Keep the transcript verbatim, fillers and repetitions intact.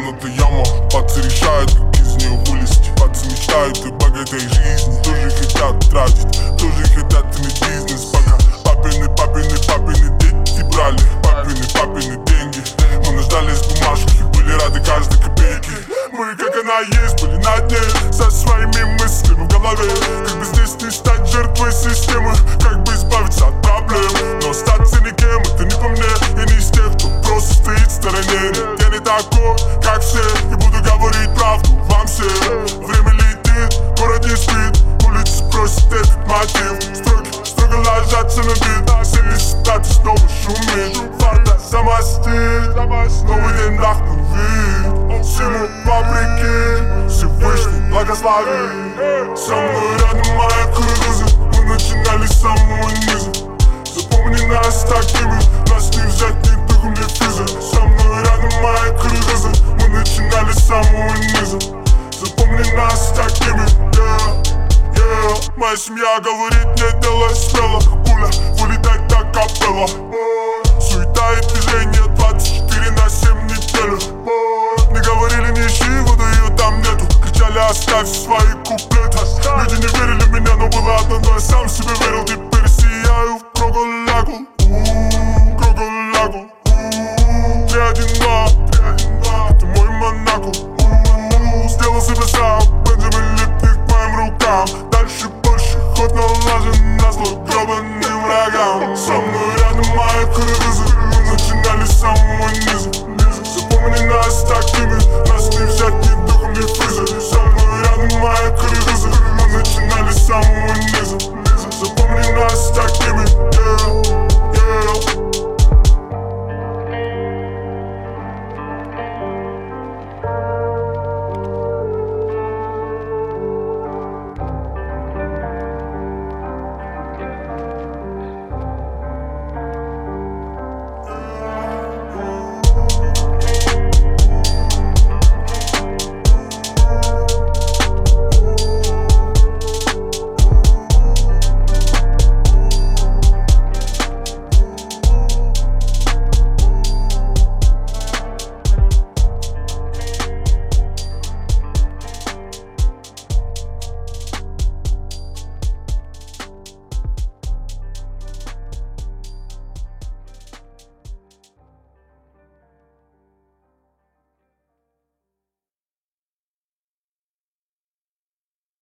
замкнутая яма. Пацы решают, как из нее вылезти. Пацы мечтают о богатой жизни. Тоже хотят тратить, тоже хотят иметь бизнес. Пока папины, папины, папины дети брали папины, папины деньги. Мы нуждались в бумажках и были рады каждой копейке. Мы, как она есть, были над ней, со своими мыслями в голове. Как бы здесь не стать жертвой системы, как бы избавиться от проблем. Но остаться никем, это не по мне. Я не из тех, кто просто стоит в стороне. Нет, я не такой, как все, и буду говорить правду вам всем. Время летит, город не спит, улицы просят этот мотив. Строки строго ложатся на бит, все листаты снова шумит. Фарта замостит, новый день нахмурит. Всему вопреки, Всевышний благослови. Со мной рядом моя круза, мы начинали с самого низа. Запомни нас такими, нас не взять ни духом, ни физом.